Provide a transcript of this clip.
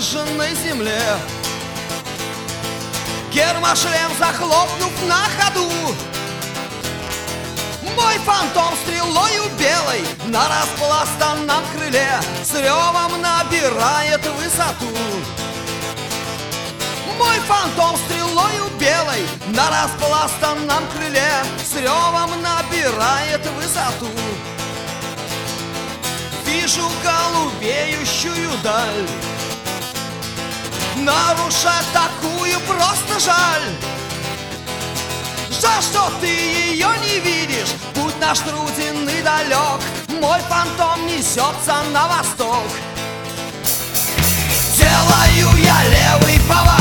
выжженной земле. Гермошлем захлопнув на ходу, мой фантом стрелою белой на распластанном крыле с ревом набирает высоту. Мой фантом стрелою белой на распластанном крыле с ревом набирает высоту. Вижу голубеющую даль, нарушать такую просто жаль. Жаль, что ты ее не видишь, путь наш труден и далек, мой фантом несется на восток. Делаю я левый поворот,